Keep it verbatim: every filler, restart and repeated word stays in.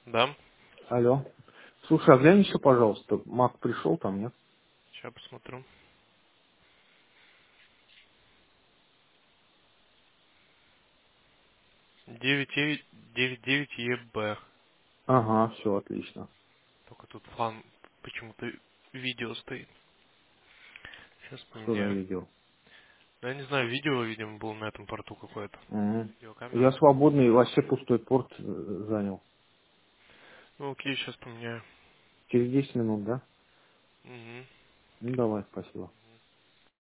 Да, Алло. Слушай, а глянь еще, пожалуйста, Мак пришел там, нет? сейчас посмотрю. девять девять девять девять еб. Ага, все, отлично. Только тут фан почему-то видео стоит. Сейчас Что за поменяю. видео? Ну, я не знаю, видео, видимо, было на этом порту какое-то. Мгм. Я Видеокамера. свободный, вообще пустой порт э, занял. Ну окей, сейчас поменяю. Через десять минут, да? Угу. Ну давай, спасибо.